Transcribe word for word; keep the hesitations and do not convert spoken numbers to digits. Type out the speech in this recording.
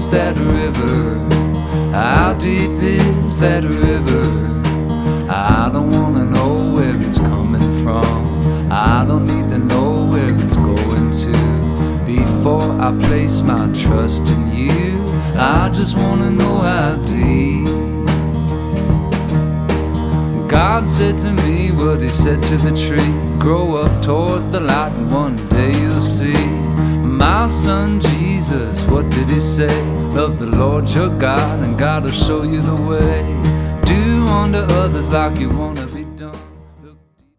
is that river? How deep is that river? I don't wanna know where it's coming from. I don't need to know where it's going to. Before I place my trust in you, I just wanna know how deep. God said to me what he said to the tree: grow up towards the light and one day you'll see. My son Jesus, what did he say? Love the Lord your God and God will show you the way. Do unto others like you want to